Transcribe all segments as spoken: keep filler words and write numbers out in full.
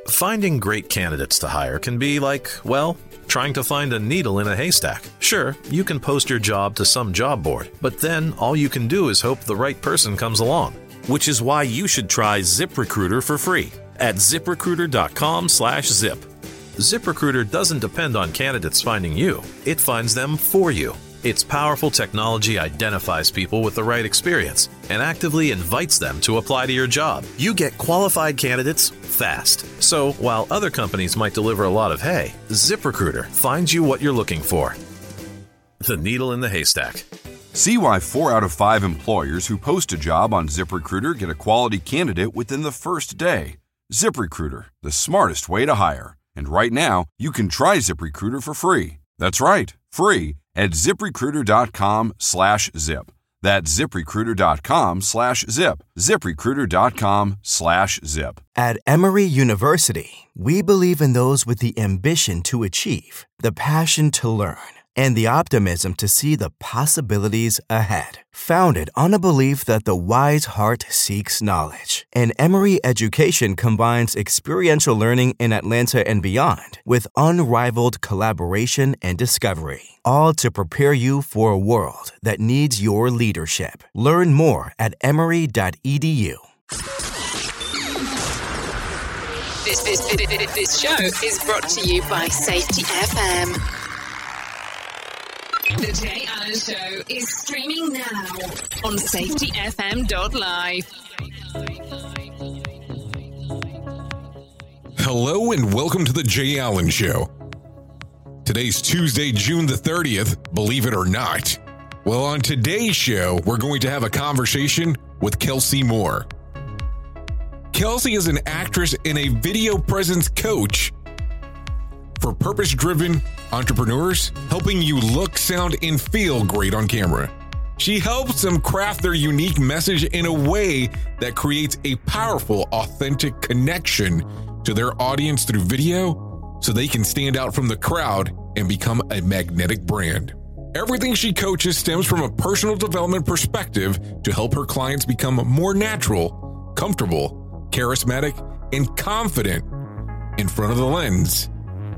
Finding great candidates to hire can be like, well, trying to find a needle in a haystack. Sure, you can post your job to some job board, but then all you can do is hope the right person comes along. Which is why you should try ZipRecruiter for free at ziprecruiter.com slash zip. ZipRecruiter doesn't depend on candidates finding you. It finds them for you. Its powerful technology identifies people with the right experience and actively invites them to apply to your job. You get qualified candidates fast. So while other companies might deliver a lot of hay, ZipRecruiter finds you what you're looking for. The needle in the haystack. See why four out of five employers who post a job on ZipRecruiter get a quality candidate within the first day. ZipRecruiter, the smartest way to hire. And right now, you can try ZipRecruiter for free. That's right, free at ziprecruiter.com slash zip. That's ziprecruiter.com slash zip. ziprecruiter.com slash zip. At Emory University, we believe in those with the ambition to achieve, the passion to learn, and the optimism to see the possibilities ahead. Founded on a belief that the wise heart seeks knowledge, and Emory education combines experiential learning in Atlanta and beyond with unrivaled collaboration and discovery, all to prepare you for a world that needs your leadership. Learn more at emory dot e d u. This, this, this, this show is brought to you by Safety F M. The Jay Allen Show is streaming now on safety f m dot live. Hello and welcome to the Jay Allen Show. Today's Tuesday, June the thirtieth, believe it or not. Well, on today's show, we're going to have a conversation with Kelsey Moore. Kelsey is an actress and a video presence coach for purpose-driven entrepreneurs, helping you look, sound, and feel great on camera. She helps them craft their unique message in a way that creates a powerful, authentic connection to their audience through video so they can stand out from the crowd and become a magnetic brand. Everything she coaches stems from a personal development perspective to help her clients become more natural, comfortable, charismatic, and confident in front of the lens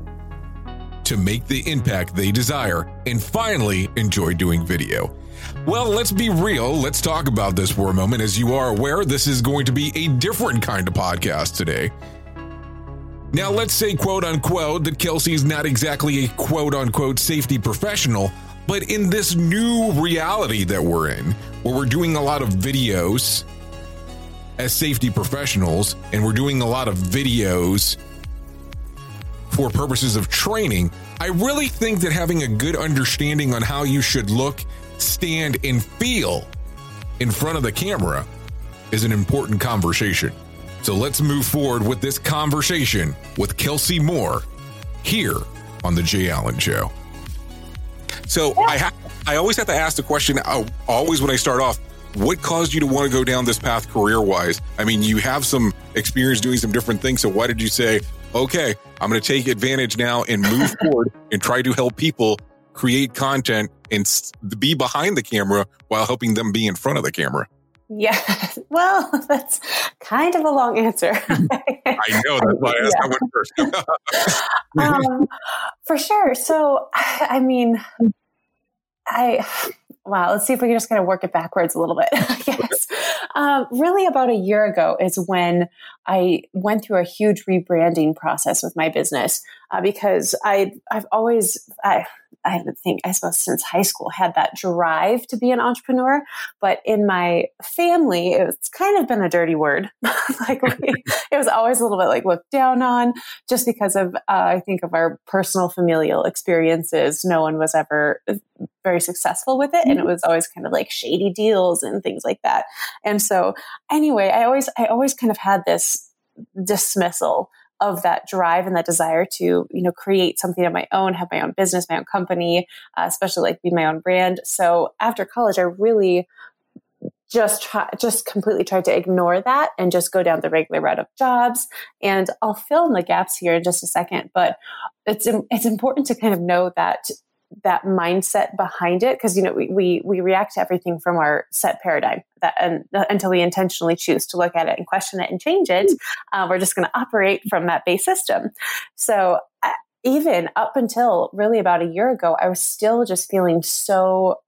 to make the impact they desire and finally enjoy doing video. Well, let's be real. Let's talk about this for a moment. As you are aware, this is going to be a different kind of podcast today. Now, let's say, quote unquote, that Kelsey is not exactly a quote unquote safety professional, but in this new reality that we're in, where we're doing a lot of videos as safety professionals, and we're doing a lot of videos for purposes of training, I really think that having a good understanding on how you should look, stand, and feel in front of the camera is an important conversation. So let's move forward with this conversation with Kelsey Moore here on The Jay Allen Show. So I ha- I always have to ask the question, uh, always when I start off, what caused you to want to go down this path career-wise? I mean, you have some experience doing some different things, so why did you say, okay, I'm going to take advantage now and move forward and try to help people create content and be behind the camera while helping them be in front of the camera? Yeah, well, that's kind of a long answer. I know, that's why I asked yeah. that one first. um, for sure. So, I mean, I... Wow, let's see if we can just kind of work it backwards a little bit, I guess. Um, really about a year ago is when I went through a huge rebranding process with my business uh, because I, I've always, I, I think, I suppose since high school, had that drive to be an entrepreneur. But in my family, it's kind of been a dirty word. like we, it was always a little bit like looked down on just because of, uh, I think, of our personal familial experiences. No one was ever very successful with it. And it was always kind of like shady deals and things like that. And so anyway, I always, I always kind of had this dismissal of that drive and that desire to, you know, create something of my own, have my own business, my own company, uh, especially like be my own brand. So after college, I really just try, just completely tried to ignore that and just go down the regular route of jobs. And I'll fill in the gaps here in just a second, but it's, it's important to kind of know that that mindset behind it, because, you know, we, we, we react to everything from our set paradigm that, and uh, until we intentionally choose to look at it and question it and change it, uh, we're just going to operate from that base system. So uh, even up until really about a year ago, I was still just feeling so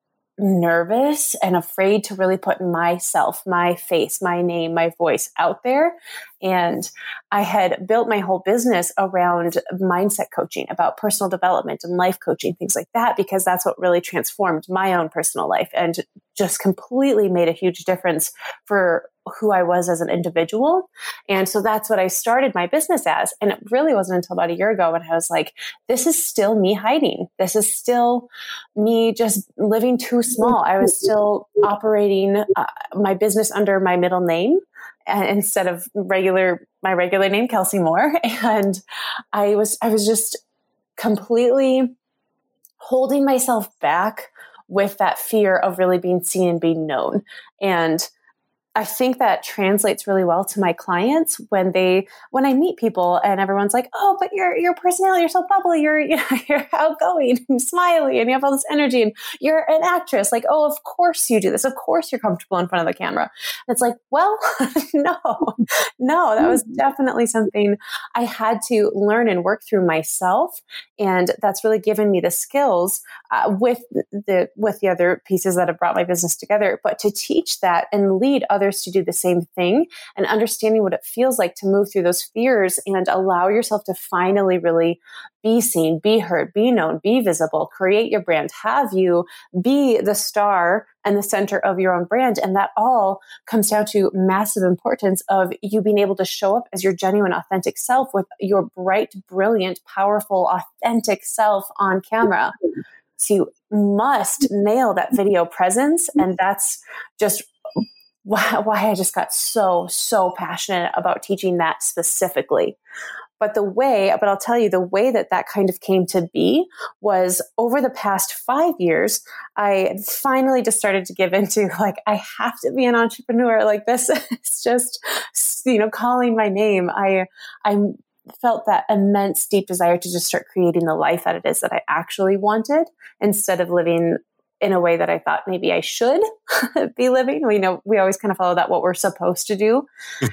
nervous and afraid to really put myself, my face, my name, my voice out there. And I had built my whole business around mindset coaching, about personal development and life coaching, things like that, because that's what really transformed my own personal life and just completely made a huge difference for who I was as an individual. And so that's what I started my business as. And it really wasn't until about a year ago when I was like, this is still me hiding. This is still me just living too small. I was still operating uh, my business under my middle name uh, instead of regular, my regular name, Kelsey Moore. And I was, I was just completely holding myself back with that fear of really being seen and being known. And I think that translates really well to my clients when they, when I meet people and everyone's like, oh, but your, your personality, you're so bubbly, you're, you know, you're outgoing and smiley and you have all this energy and you're an actress. Like, oh, of course you do this. Of course you're comfortable in front of the camera. And it's like, well, no, no, that was definitely something I had to learn and work through myself. And that's really given me the skills uh, with the, with the other pieces that have brought my business together, but to teach that and lead others to do the same thing and understanding what it feels like to move through those fears and allow yourself to finally really be seen, be heard, be known, be visible, create your brand, have you be the star and the center of your own brand. And that all comes down to massive importance of you being able to show up as your genuine, authentic self with your bright, brilliant, powerful, authentic self on camera. So you must nail that video presence. And that's just why, why I just got so, so passionate about teaching that specifically. But the way, but I'll tell you, the way that that kind of came to be was over the past five years, I finally just started to give into like, I have to be an entrepreneur. Like this is just, you know, calling my name. I, I felt that immense deep desire to just start creating the life that it is that I actually wanted instead of living in a way that I thought maybe I should be living. We know we always kind of follow that what we're supposed to do.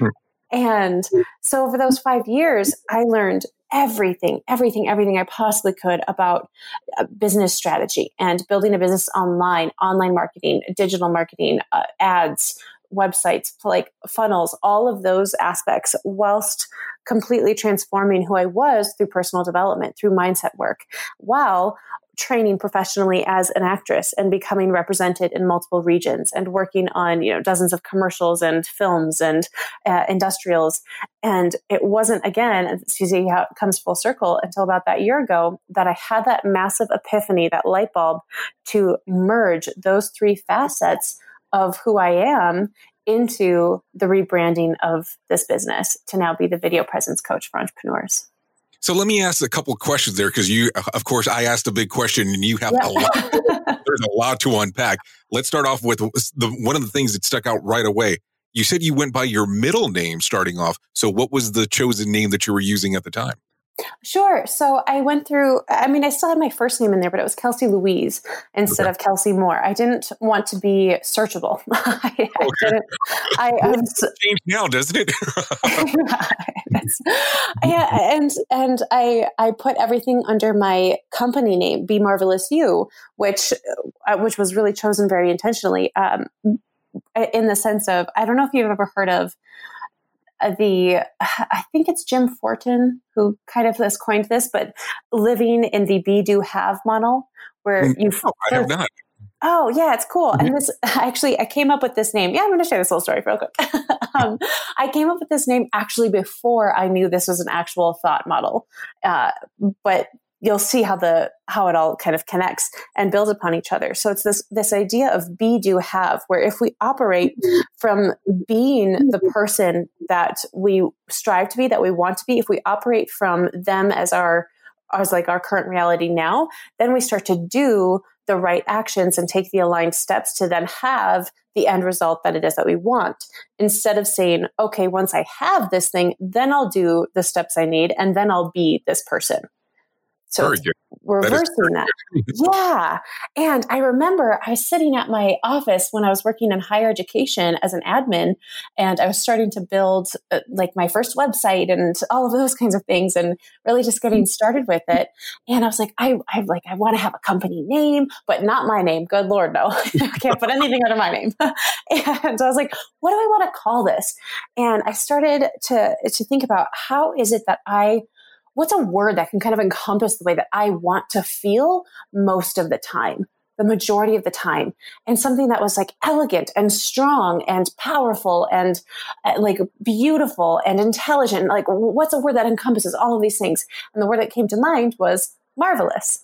And so over those five years, I learned everything, everything, everything I possibly could about business strategy and building a business online, online marketing, digital marketing, uh, ads, websites, like funnels, all of those aspects, whilst completely transforming who I was through personal development, through mindset work, while training professionally as an actress and becoming represented in multiple regions and working on, you know, dozens of commercials and films and uh, industrials. And it wasn't, again, you see how it comes full circle, until about that year ago that I had that massive epiphany, that light bulb to merge those three facets of who I am into the rebranding of this business to now be the video presence coach for entrepreneurs. So let me ask a couple of questions there, because you, of course, I asked a big question and you have yeah. a lot. There's a lot to unpack. Let's start off with the one of the things that stuck out right away. You said you went by your middle name starting off. So what was the chosen name that you were using at the time? Sure. So I went through, I mean, I still had my first name in there, but it was Kelsey Louise instead okay. of Kelsey Moore. I didn't want to be searchable. I, okay. I didn't. I, I was, changed now, doesn't it? yeah, and and I I put everything under my company name, Be Marvelous You, which uh, which was really chosen very intentionally. Um, in the sense of, I don't know if you've ever heard of the, I think it's Jim Fortin who kind of has coined this, but living in the be, do, have model, where you. Oh, I have not. Oh yeah, it's cool. Mm-hmm. And this actually, I came up with this name. Yeah, I'm going to share this little story real quick. um, I came up with this name actually before I knew this was an actual thought model, uh, but you'll see how the how it all kind of connects and builds upon each other. So it's this this idea of be, do, have, where if we operate from being the person that we strive to be, that we want to be, if we operate from them as our as like our current reality now, then we start to do the right actions and take the aligned steps to then have the end result that it is that we want. Instead of saying, okay, once I have this thing, then I'll do the steps I need and then I'll be this person. So reversing that. Yeah. And I remember I was sitting at my office when I was working in higher education as an admin, and I was starting to build uh, like my first website and all of those kinds of things, and really just getting started with it. And I was like, I, I like, I want to have a company name, but not my name. Good Lord, no, I can't put anything under my name. And so I was like, what do I want to call this? And I started to, to think about how is it that I what's a word that can kind of encompass the way that I want to feel most of the time, the majority of the time, and something that was like elegant and strong and powerful and uh, like beautiful and intelligent. Like, what's a word that encompasses all of these things? And the word that came to mind was marvelous.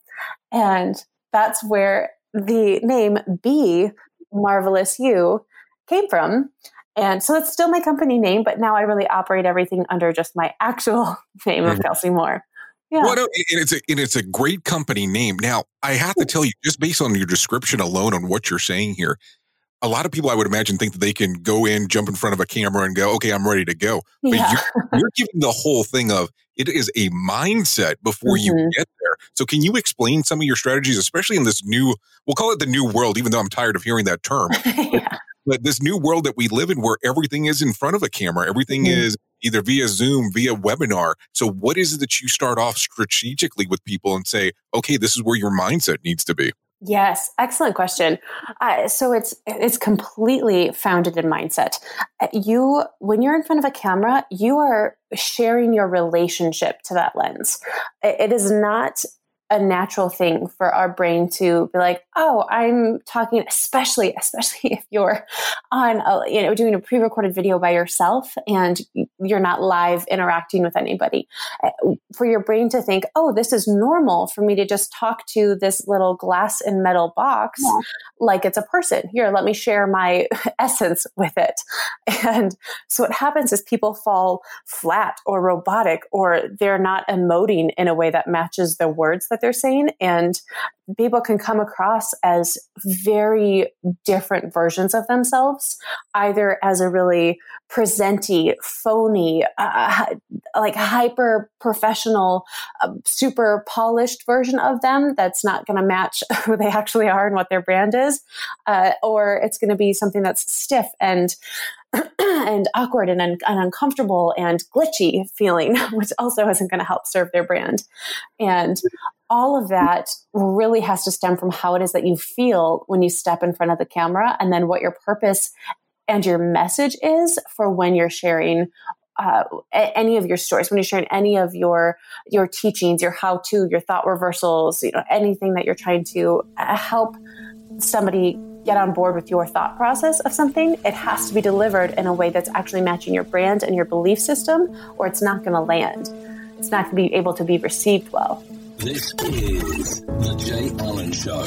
And that's where the name Be Marvelous You came from. And so it's still my company name, but now I really operate everything under just my actual name of Kelsey Moore. Yeah. Well, no, and it's a and it's a great company name. Now, I have to tell you, just based on your description alone on what you're saying here, a lot of people I would imagine think that they can go in, jump in front of a camera and go, okay, I'm ready to go. But Yeah. you're, you're giving the whole thing of it is a mindset before Mhm. you get there. So can you explain some of your strategies, especially in this new, we'll call it the new world, even though I'm tired of hearing that term. Yeah. But this new world that we live in where everything is in front of a camera, everything Mhm. is either via Zoom, via webinar. So what is it that you start off strategically with people and say, okay, this is where your mindset needs to be? Yes, excellent question. Uh, so it's it's completely founded in mindset. Uh, You, when you're in front of a camera, you are sharing your relationship to that lens. It, it is not a natural thing for our brain to be like, oh, I'm talking, especially, especially if you're on, a, you know, doing a pre-recorded video by yourself and you're not live interacting with anybody. For your brain to think, oh, this is normal for me to just talk to this little glass and metal box yeah. like it's a person. Here, let me share my essence with it. And so what happens is people fall flat or robotic, or they're not emoting in a way that matches the words that they're saying. And people can come across as very different versions of themselves, either as a really presenty, phony, uh, like hyper professional, uh, super polished version of them that's not going to match who they actually are and what their brand is, uh, or it's going to be something that's stiff and and awkward and, un- and uncomfortable and glitchy feeling, which also isn't going to help serve their brand. And all of that really has to stem from how it is that you feel when you step in front of the camera, and then what your purpose and your message is for when you're sharing uh, any of your stories, when you're sharing any of your your teachings, your how-to, your thought reversals, you know, anything that you're trying to uh, help somebody get on board with your thought process of something. It has to be delivered in a way that's actually matching your brand and your belief system, or it's not going to land. It's not going to be able to be received well. This is The Jay Allen Show.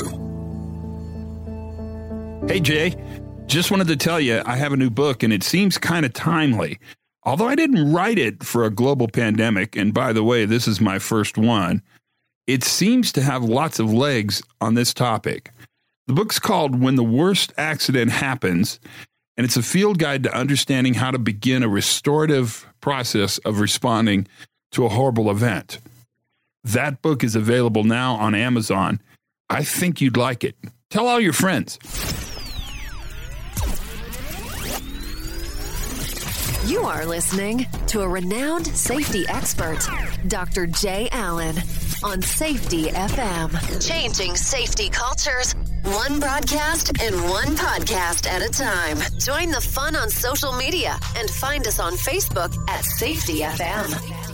Hey, Jay. Just wanted to tell you I have a new book, and it seems kind of timely. Although I didn't write it for a global pandemic, and by the way, this is my first one, it seems to have lots of legs on this topic. The book's called When the Worst Accident Happens, and it's a field guide to understanding how to begin a restorative process of responding to a horrible event. That book is available now on Amazon. I think you'd like it. Tell all your friends. You are listening to a renowned safety expert, Doctor Jay Allen, on Safety F M. Changing safety cultures, one broadcast and one podcast at a time. Join the fun on social media and find us on Facebook at Safety F M.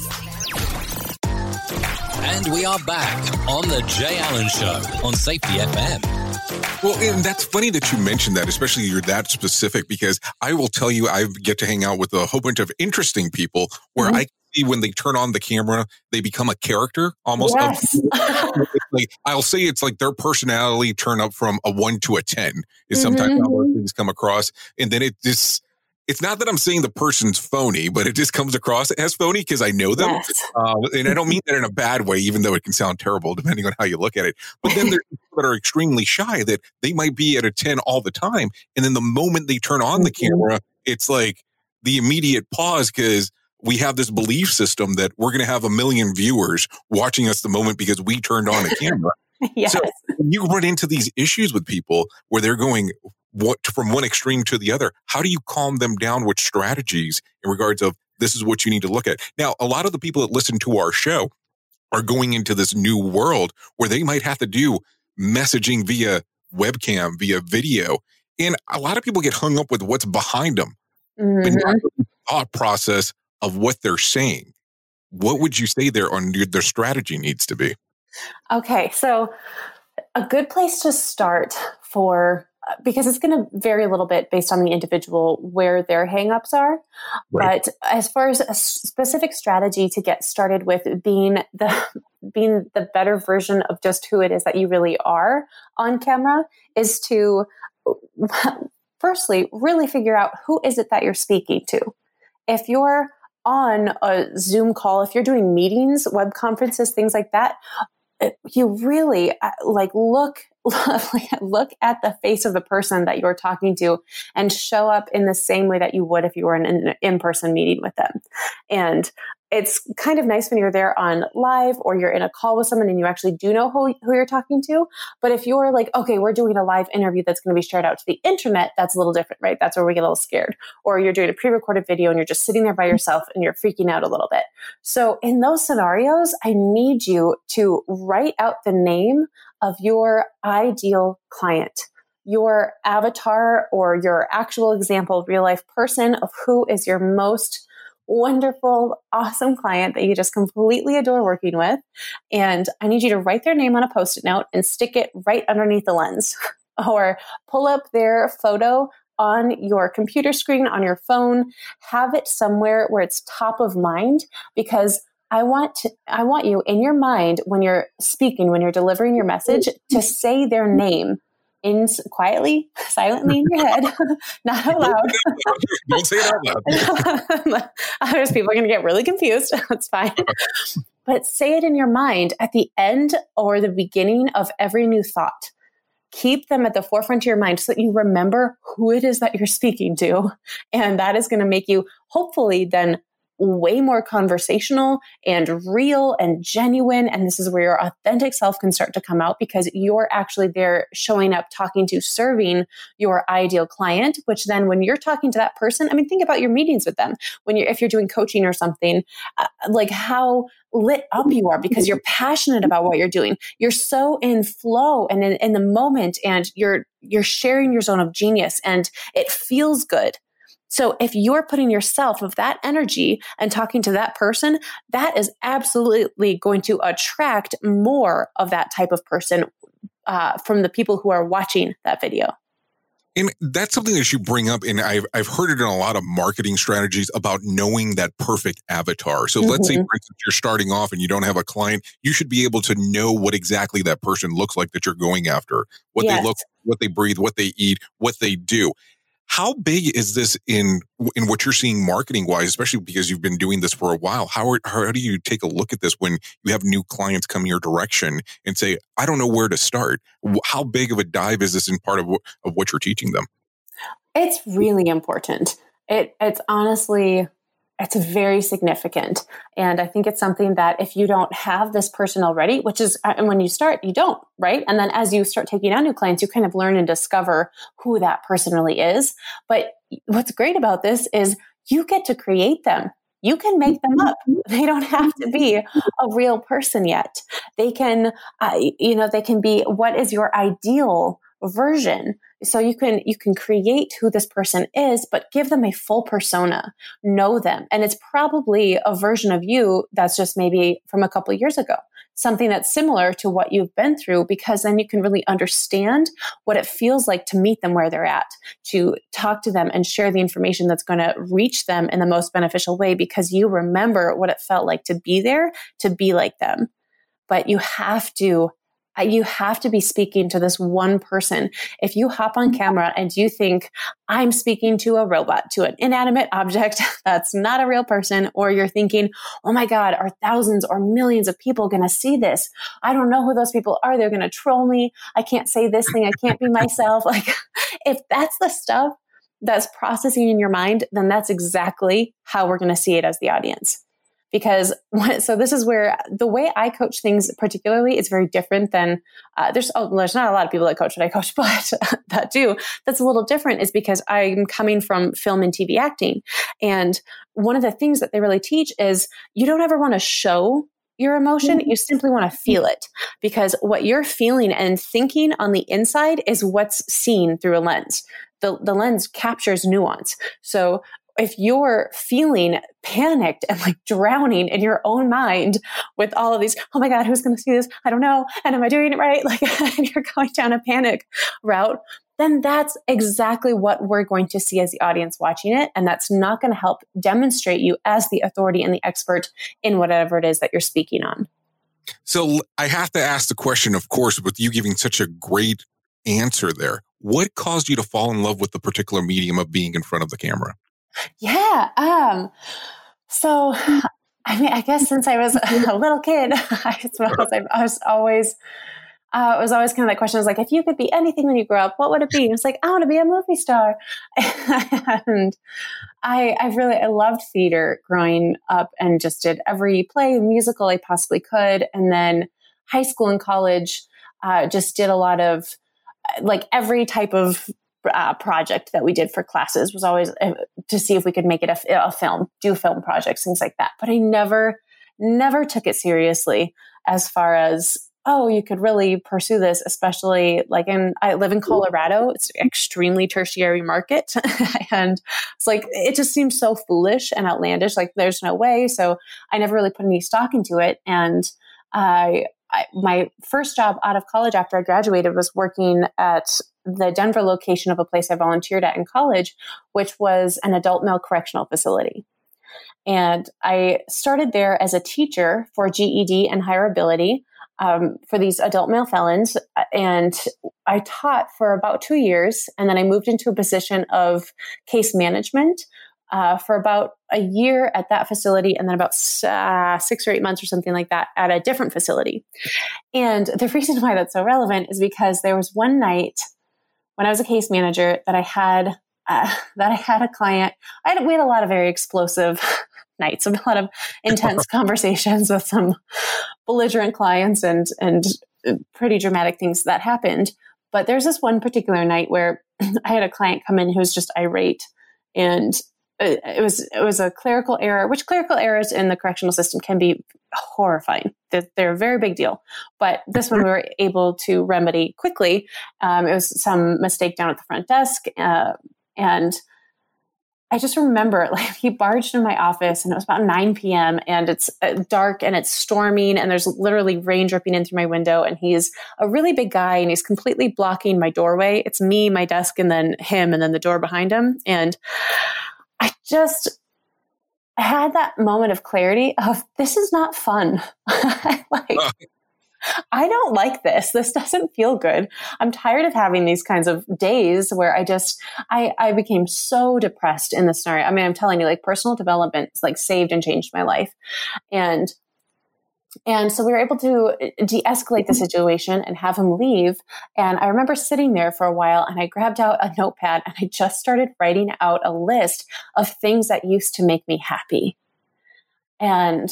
And we are back on The Jay Allen Show on Safety F M. Well, and that's funny that you mentioned that, especially you're that specific, because I will tell you, I get to hang out with a whole bunch of interesting people where mm-hmm. I see when they turn on the camera, they become a character almost. Yes. Like, I'll say it's like their personality turn up from a one to a ten is sometimes mm-hmm. how those things come across. And then it just, it's not that I'm saying the person's phony, but it just comes across as phony because I know them. Yes. Uh, and I don't mean that in a bad way, even though it can sound terrible depending on how you look at it. But then there's people that are extremely shy that they might be at a ten all the time. And then the moment they turn on the camera, it's like the immediate pause because we have this belief system that we're going to have a million viewers watching us the moment because we turned on a camera. Yes. So you run into these issues with people where they're going what from one extreme to the other. How do you calm them down with strategies in regards of this is what you need to look at? Now, a lot of the people that listen to our show are going into this new world where they might have to do messaging via webcam, via video. And a lot of people get hung up with what's behind them, mm-hmm. but not the thought process of what they're saying. What would you say there on your, their strategy needs to be? Okay, so a good place to start for, because it's going to vary a little bit based on the individual where their hangups are. Right. But as far as a specific strategy to get started with being the being the better version of just who it is that you really are on camera is to firstly really figure out who is it that you're speaking to. If you're on a Zoom call, if you're doing meetings, web conferences, things like that, you really like look look at the face of the person that you're talking to and show up in the same way that you would if you were in an in-person meeting with them. And it's kind of nice when you're there on live or you're in a call with someone and you actually do know who, who you're talking to. But if you're like, okay, we're doing a live interview that's going to be shared out to the internet, that's a little different, right? That's where we get a little scared. Or you're doing a pre-recorded video and you're just sitting there by yourself and you're freaking out a little bit. So in those scenarios, I need you to write out the name of your ideal client, your avatar or your actual example real life person of who is your most wonderful, awesome client that you just completely adore working with. And I need you to write their name on a Post-it note and stick it right underneath the lens or pull up their photo on your computer screen, on your phone, have it somewhere where it's top of mind, because I want to, I want you in your mind when you're speaking, when you're delivering your message, to say their name in quietly, silently in your head, not out loud. Don't say it out loud. Others people are going to get really confused. That's fine. But say it in your mind at the end or the beginning of every new thought. Keep them at the forefront of your mind so that you remember who it is that you're speaking to. And that is going to make you hopefully then way more conversational and real and genuine. And this is where your authentic self can start to come out, because you're actually there showing up, talking to, serving your ideal client, which then when you're talking to that person, I mean, think about your meetings with them. When you're, if you're doing coaching or something, uh, like how lit up you are because you're passionate about what you're doing. You're so in flow and in, in the moment, and you're, you're sharing your zone of genius and it feels good. So if you're putting yourself of that energy and talking to that person, that is absolutely going to attract more of that type of person uh, from the people who are watching that video. And that's something that you bring up, and I've I've heard it in a lot of marketing strategies about knowing that perfect avatar. So mm-hmm. let's say, for instance, you're starting off and you don't have a client, you should be able to know what exactly that person looks like that you're going after, what yes. they look, what they breathe, what they eat, what they do. How big is this in in what you're seeing marketing wise, especially because you've been doing this for a while? How are, how do you take a look at this when you have new clients come your direction and say, I don't know where to start? How big of a dive is this in part of, of what you're teaching them? It's really important. It it's honestly, it's very significant. And I think it's something that if you don't have this person already, which is, and when you start, you don't, right? And then as you start taking on new clients, you kind of learn and discover who that person really is. But what's great about this is you get to create them. You can make them up. They don't have to be a real person yet. They can, uh, you know, they can be, what is your ideal version? So you can you can create who this person is, but give them a full persona, know them. And it's probably a version of you that's just maybe from a couple of years ago, something that's similar to what you've been through, because then you can really understand what it feels like to meet them where they're at, to talk to them and share the information that's going to reach them in the most beneficial way, because you remember what it felt like to be there, to be like them. But you have to You have to be speaking to this one person. If you hop on camera and you think, I'm speaking to a robot, to an inanimate object that's not a real person, or you're thinking, oh my God, are thousands or millions of people going to see this? I don't know who those people are. They're going to troll me. I can't say this thing. I can't be myself. Like, if that's the stuff that's processing in your mind, then that's exactly how we're going to see it as the audience. Because so this is where the way I coach things particularly is very different than uh, there's oh, there's not a lot of people that coach what I coach, but that do. That's a little different is because I'm coming from film and T V acting. And one of the things that they really teach is you don't ever want to show your emotion. You simply want to feel it, because what you're feeling and thinking on the inside is what's seen through a lens. The, the lens captures nuance. So if you're feeling panicked and like drowning in your own mind with all of these, oh my God, who's going to see this? I don't know. And am I doing it right? Like, and you're going down a panic route, then that's exactly what we're going to see as the audience watching it. And that's not going to help demonstrate you as the authority and the expert in whatever it is that you're speaking on. So I have to ask the question, of course, with you giving such a great answer there, what caused you to fall in love with the particular medium of being in front of the camera? Yeah. Um, so, I mean, I guess since I was a little kid, I suppose I, I was always, uh, it was always kind of that question. I was like, if you could be anything when you grow up, what would it be? And it's like, I want to be a movie star. And I, I really, I loved theater growing up and just did every play and musical I possibly could. And then high school and college, uh, just did a lot of like every type of Uh, project that we did for classes was always uh, to see if we could make it a, a film, do film projects, things like that. But I never, never took it seriously as far as, oh, you could really pursue this, especially like in, I live in Colorado. It's an extremely tertiary market. And it's like, it just seems so foolish and outlandish. Like there's no way. So I never really put any stock into it. And I, I my first job out of college after I graduated was working at the Denver location of a place I volunteered at in college, which was an adult male correctional facility. And I started there as a teacher for G E D and higher ability um, for these adult male felons. And I taught for about two years. And then I moved into a position of case management uh, for about a year at that facility. And then about uh, six or eight months or something like that at a different facility. And the reason why that's so relevant is because there was one night when I was a case manager that I had, uh, that I had a client, I had, we had a lot of very explosive nights, a lot of intense conversations with some belligerent clients and, and pretty dramatic things that happened. But there's this one particular night where I had a client come in who was just irate, and it was, it was a clerical error, which clerical errors in the correctional system can be horrifying. They're, they're a very big deal. But this one we were able to remedy quickly. Um, it was some mistake down at the front desk. Uh, and I just remember like he barged in my office and it was about nine p.m. and it's dark and it's storming and there's literally rain dripping in through my window. And he's a really big guy and he's completely blocking my doorway. It's me, my desk, and then him, and then the door behind him. And I just had that moment of clarity of this is not fun. like, I don't like this. This doesn't feel good. I'm tired of having these kinds of days where I just, I, I became so depressed in this scenario. I mean, I'm telling you, like personal development like saved and changed my life. And And so we were able to de-escalate the situation and have him leave. And I remember sitting there for a while and I grabbed out a notepad and I just started writing out a list of things that used to make me happy. And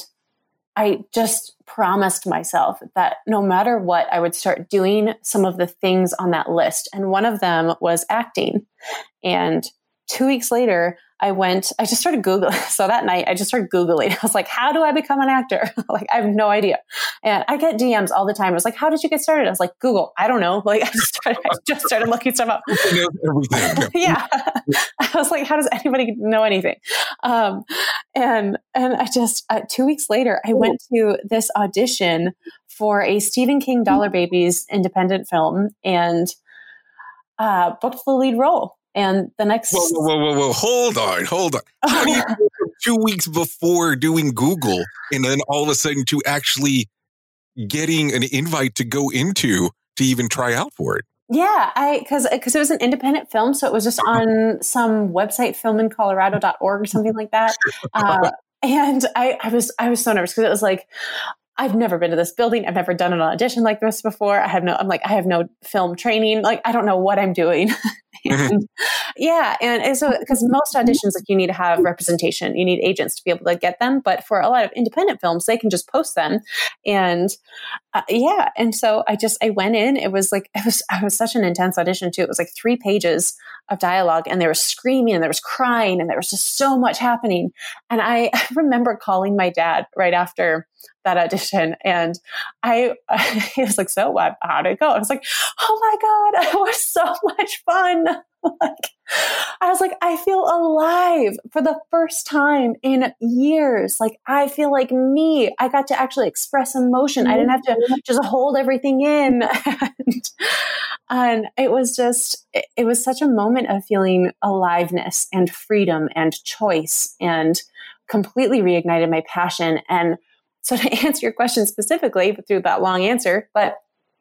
I just promised myself that no matter what, I would start doing some of the things on that list. And one of them was acting. And two weeks later, I went, I just started Googling. So that night I just started Googling. I was like, how do I become an actor? Like, I have no idea. And I get D Ms all the time. I was like, how did you get started? I was like, Google. I don't know. Like I just started, I just started looking stuff up. Everything. Yeah. I was like, how does anybody know anything? Um, and, and I just, uh, two weeks later, I went to this audition for a Stephen King Dollar Babies independent film and uh, booked the lead role. And the next... Whoa, whoa, whoa, whoa, hold on, hold on. How do you go from two weeks before doing Google and then all of a sudden to actually getting an invite to go into to even try out for it? Yeah, I because because it was an independent film, so it was just on some website, film in colorado dot org or something like that. Uh, and I, I was I was so nervous because it was like, I've never been to this building. I've never done an audition like this before. I have no, I'm like, I have no film training. Like, I don't know what I'm doing. And, yeah. And so, because most auditions, like you need to have representation, you need agents to be able to get them. But for a lot of independent films, they can just post them. And uh, yeah. And so I just, I went in, it was like, it was, it was such an intense audition too. It was like three pages of dialogue, and there was screaming and there was crying and there was just so much happening. And I, I remember calling my dad right after that audition, and I, he was like, so what, how'd it go? I was like, oh my God, it was so much fun. Like, I was like, I feel alive for the first time in years. Like, I feel like me. I got to actually express emotion. I didn't have to just hold everything in. and, and it was just, it, it was such a moment of feeling aliveness and freedom and choice, and completely reignited my passion. And so to answer your question specifically through that long answer, but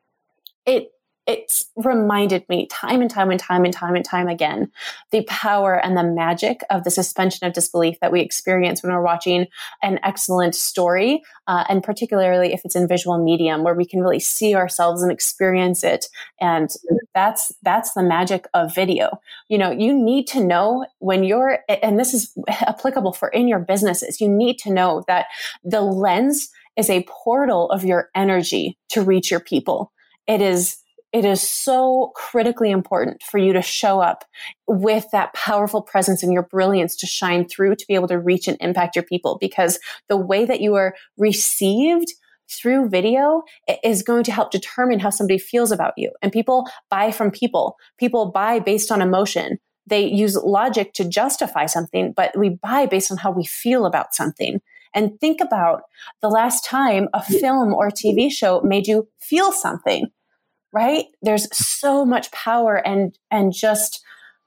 it, it's reminded me time and time and time and time and time again, the power and the magic of the suspension of disbelief that we experience when we're watching an excellent story, uh, and particularly if it's in visual medium, where we can really see ourselves and experience it. And that's, that's the magic of video. You know, you need to know when you're, and this is applicable for in your businesses, you need to know that the lens is a portal of your energy to reach your people. It is It is so critically important for you to show up with that powerful presence and your brilliance to shine through, to be able to reach and impact your people, because the way that you are received through video is going to help determine how somebody feels about you. And people buy from people. People buy based on emotion. They use logic to justify something, but we buy based on how we feel about something. And think about the last time a film or T V show made you feel something. Right? There's so much power and, and just,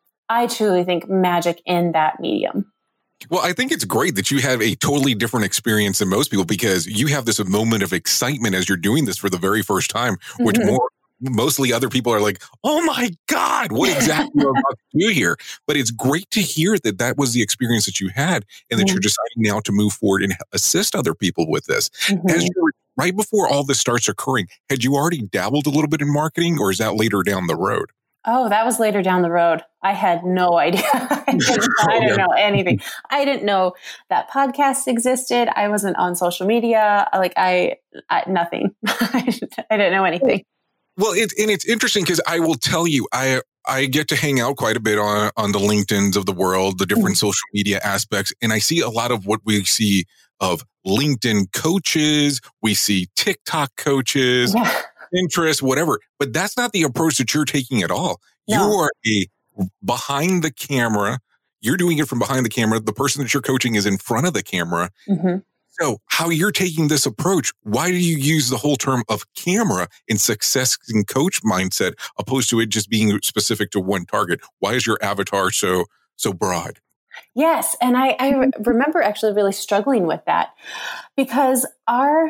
I truly think, magic in that medium. Well, I think it's great that you have a totally different experience than most people, because you have this moment of excitement as you're doing this for the very first time, which mm-hmm. more mostly other people are like, oh my God, what exactly are you about to do here? But it's great to hear that that was the experience that you had, and that mm-hmm. you're deciding now to move forward and assist other people with this. Mm-hmm. As you're right before all this starts occurring, had you already dabbled a little bit in marketing, or is that later down the road? Oh, that was later down the road. I had no idea. I didn't, I didn't know anything. I didn't know that podcasts existed. I wasn't on social media. Like I, I nothing. I didn't know anything. Well, it's, and it's interesting because I will tell you, I, I get to hang out quite a bit on, on the LinkedIns of the world, the different mm-hmm. social media aspects. And I see a lot of what we see of LinkedIn coaches. We see TikTok coaches, yeah. Pinterest, whatever. But that's not the approach that you're taking at all. No. You are a behind the camera. You're doing it from behind the camera. The person that you're coaching is in front of the camera. Mm-hmm. So how you're taking this approach, why do you use the whole term of camera in success and coach mindset, opposed to it just being specific to one target? Why is your avatar so, so broad? Yes. And I, I re- remember actually really struggling with that, because our,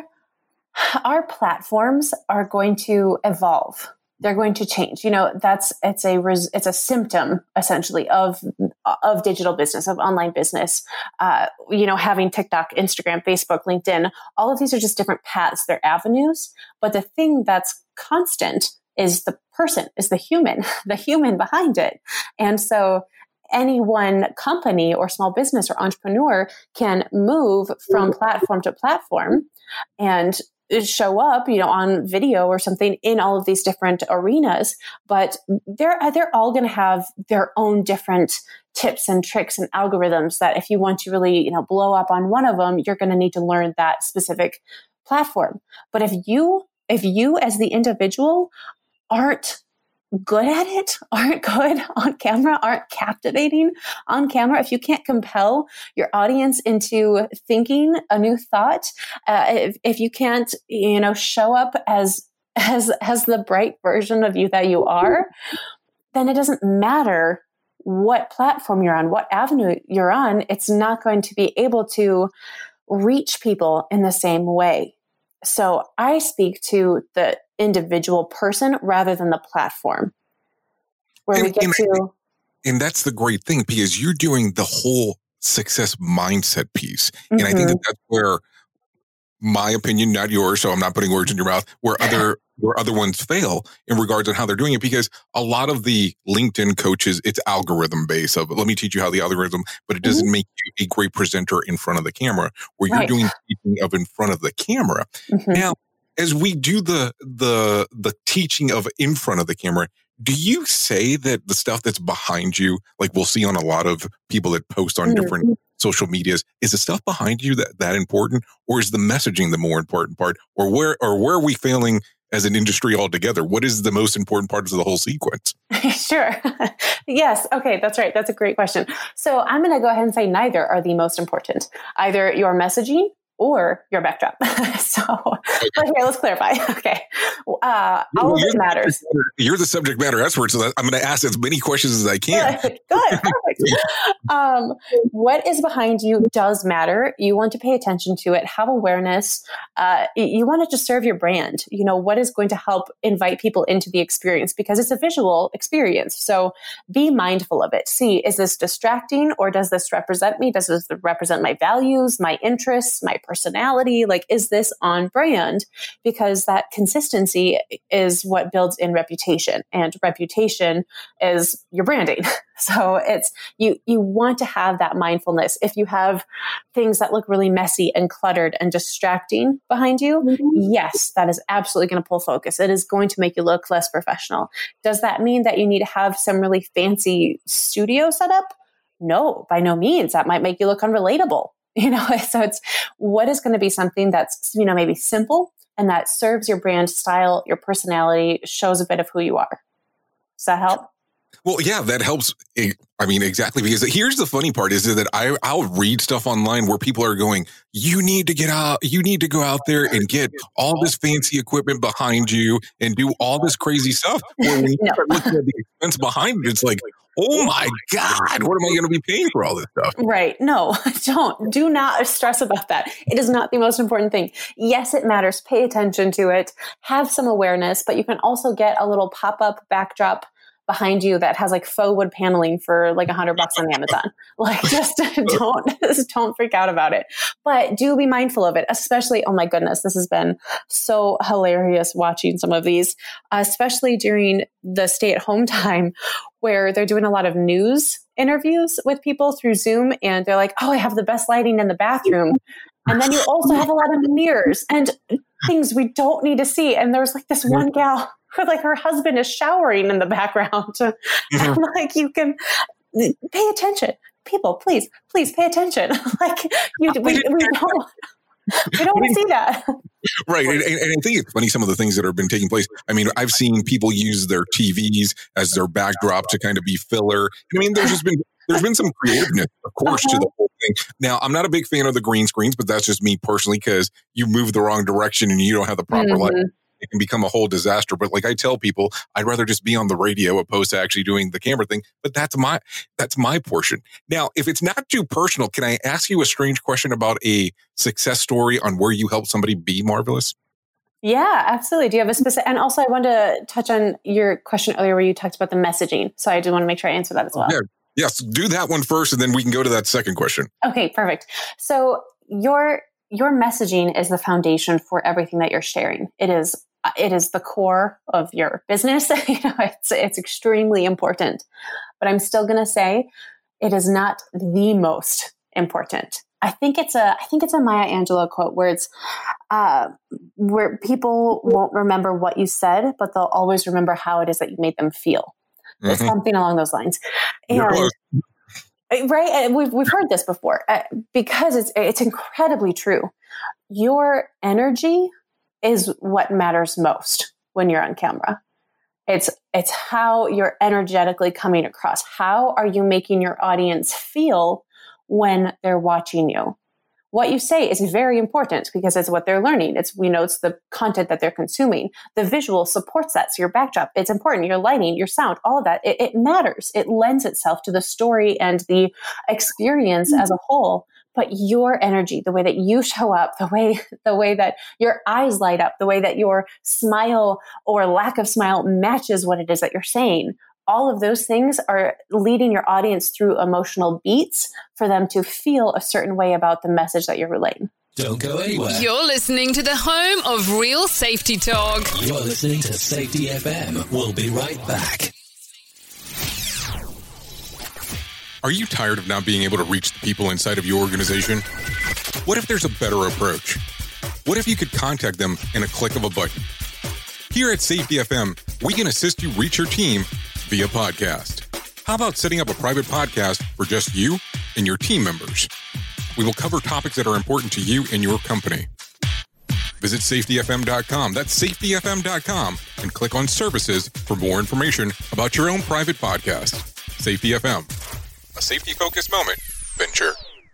our platforms are going to evolve. They're going to change. You know, that's, it's a, res, it's a symptom essentially of, of digital business, of online business. Uh, you know, having TikTok, Instagram, Facebook, LinkedIn, all of these are just different paths. They're avenues. But the thing that's constant is the person, is the human, the human behind it. And so any one company or small business or entrepreneur can move from platform to platform and show up, you know, on video or something in all of these different arenas, but they're, they're all going to have their own different tips and tricks and algorithms that if you want to really, you know, blow up on one of them, you're going to need to learn that specific platform. But if you, if you as the individual aren't good at it, aren't good on camera, aren't captivating on camera, if you can't compel your audience into thinking a new thought, uh, if, if you can't, you know, show up as, as, as the bright version of you that you are, then it doesn't matter what platform you're on, what avenue you're on, it's not going to be able to reach people in the same way. So I speak to the individual person rather than the platform where and, we get and, to. And that's the great thing, because you're doing the whole success mindset piece. Mm-hmm. And I think that that's where my opinion, not yours, so I'm not putting words in your mouth, where other where other ones fail in regards on how they're doing it, because a lot of the LinkedIn coaches, it's algorithm based of let me teach you how the algorithm, but it doesn't mm-hmm. make you a great presenter in front of the camera, where you're right. doing teaching of in front of the camera. Mm-hmm. Now, as we do the the the teaching of in front of the camera, do you say that the stuff that's behind you, like we'll see on a lot of people that post on mm-hmm. different social medias, is the stuff behind you that, that important, or is the messaging the more important part, or where or where are we failing as an industry altogether? What is the most important part of the whole sequence? Sure. Yes. Okay. That's right. That's a great question. So I'm going to go ahead and say neither are the most important. Either your messaging or your backdrop. So, okay. But here, let's clarify. Okay. Uh, all of it matters. You're the subject matter expert, so that I'm going to ask as many questions as I can. Good. Good. Perfect. um, what is behind you does matter. You want to pay attention to it, have awareness. Uh, you want it to serve your brand. You know, what is going to help invite people into the experience, because it's a visual experience. So be mindful of it. See, is this distracting, or does this represent me? Does this represent my values, my interests, my personality? Like, is this on brand? Because that consistency is what builds in reputation, and reputation is your branding. So it's, you, you want to have that mindfulness. If you have things that look really messy and cluttered and distracting behind you, mm-hmm. yes, that is absolutely going to pull focus. It is going to make you look less professional. Does that mean that you need to have some really fancy studio setup? No, by no means. That might make you look unrelatable. You know, so it's what is going to be something that's, you know, maybe simple and that serves your brand style, your personality, shows a bit of who you are. Does that help? Well, yeah, that helps. I mean, exactly. Because here's the funny part is that I, I'll read stuff online where people are going, you need to get out, you need to go out there and get all this fancy equipment behind you and do all this crazy stuff. Where when you no. start looking at the expense behind it, it's like, oh my God, what am I going to be paying for all this stuff? Right. No, don't. Do not stress about that. It is not the most important thing. Yes, it matters. Pay attention to it. Have some awareness, but you can also get a little pop-up backdrop behind you that has like faux wood paneling for like a hundred bucks on Amazon. Like, just don't, just don't freak out about it, but do be mindful of it, especially, oh my goodness, this has been so hilarious watching some of these, especially during the stay at home time where they're doing a lot of news interviews with people through Zoom. And they're like, oh, I have the best lighting in the bathroom. And then you also have a lot of mirrors and things we don't need to see. And there's like this one gal where like her husband is showering in the background. Mm-hmm. And like, you can pay attention. People, please, please pay attention. Like, you, we, we don't, we don't want to see that. Right. And, and I think it's funny, some of the things that have been taking place. I mean, I've seen people use their T Vs as their backdrop to kind of be filler. I mean, there's just been, there's been some creativeness, of course, uh-huh. to the whole thing. Now, I'm not a big fan of the green screens, but that's just me personally, because you move the wrong direction and you don't have the proper mm-hmm. light. It can become a whole disaster. But like I tell people, I'd rather just be on the radio opposed to actually doing the camera thing. But that's my that's my portion. Now, if it's not too personal, can I ask you a strange question about a success story on where you helped somebody be marvelous? Yeah, absolutely. Do you have a specific? And also, I wanted to touch on your question earlier where you talked about the messaging. So I do want to make sure I answer that as well. Yeah. Yes, do that one first, and then we can go to that second question. Okay, perfect. So your your messaging is the foundation for everything that you're sharing. It is it is the core of your business. You know, it's it's extremely important. But I'm still going to say it is not the most important. I think it's a I think it's a Maya Angelou quote where it's uh, where people won't remember what you said, but they'll always remember how it is that you made them feel. Mm-hmm. It's something along those lines. And, right. And we've, we've heard this before uh, because it's, it's incredibly true. Your energy is what matters most when you're on camera. It's, it's how you're energetically coming across. How are you making your audience feel when they're watching you? What you say is very important because it's what they're learning. It's, we know it's the content that they're consuming. The visual supports that. So your backdrop, it's important. Your lighting, your sound, all of that, it, it matters. It lends itself to the story and the experience as a whole. But your energy, the way that you show up, the way, the way that your eyes light up, the way that your smile or lack of smile matches what it is that you're saying. All of those things are leading your audience through emotional beats for them to feel a certain way about the message that you're relaying. Don't go anywhere. You're listening to the home of real safety talk. You're listening to Safety F M. We'll be right back. Are you tired of not being able to reach the people inside of your organization? What if there's a better approach? What if you could contact them in a click of a button? Here at Safety F M, we can assist you reach your team via podcast. How about setting up a private podcast for just you and your team members? We will cover topics that are important to you and your company. Visit safety f m dot com. That's safety f m dot com and click on services for more information about your own private podcast. Safety F M, a safety-focused moment venture.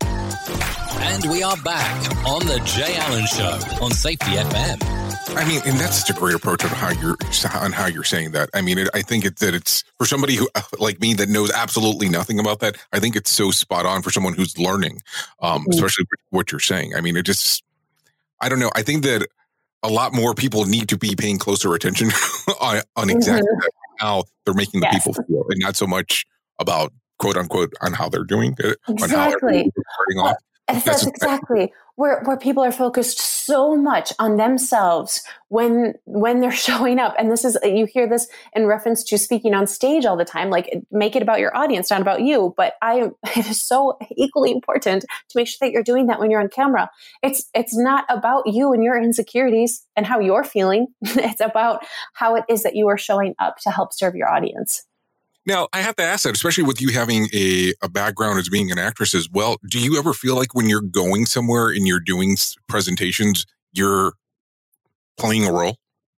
And we are back on the Jay Allen Show on Safety F M. I mean, and that's such a great approach on how you're on how you're saying that. I mean, it, I think it, that it's for somebody who like me that knows absolutely nothing about that. I think it's so spot on for someone who's learning, um, especially what you're saying. I mean, it just, I don't know. I think that a lot more people need to be paying closer attention on, on exactly mm-hmm. how they're making the yes. people feel, and not so much about quote unquote on how they're doing it, exactly. on how they're starting off. That's, That's exactly where where people are focused so much on themselves when when they're showing up. And this is, you hear this in reference to speaking on stage all the time, like make it about your audience, not about you. But I, it is so equally important to make sure that you're doing that when you're on camera. It's it's not about you and your insecurities and how you're feeling. It's about how it is that you are showing up to help serve your audience. Now, I have to ask that, especially with you having a, a background as being an actress as well, do you ever feel like when you're going somewhere and you're doing presentations, you're playing a role?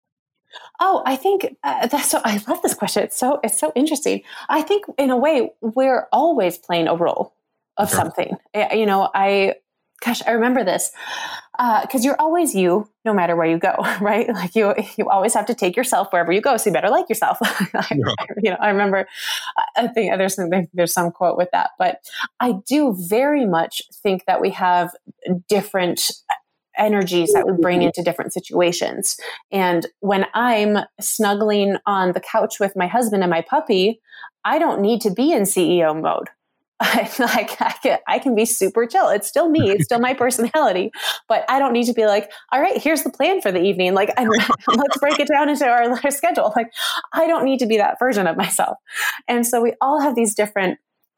Oh, I think uh, that's so, I love this question. It's so, it's so interesting. I think in a way, we're always playing a role of okay. something. You know, I, gosh, I remember this because uh, you're always you, no matter where you go, right? Like you, you always have to take yourself wherever you go. So you better like yourself. I, yeah. You know, I remember, I think there's there's some quote with that, but I do very much think that we have different energies that we bring into different situations. And when I'm snuggling on the couch with my husband and my puppy, I don't need to be in C E O mode. I, like I can, I can be super chill. It's still me. It's still my personality, but I don't need to be like, all right, here's the plan for the evening. Like, I'm, let's break it down into our, our schedule. Like, I don't need to be that version of myself. And so we all have these different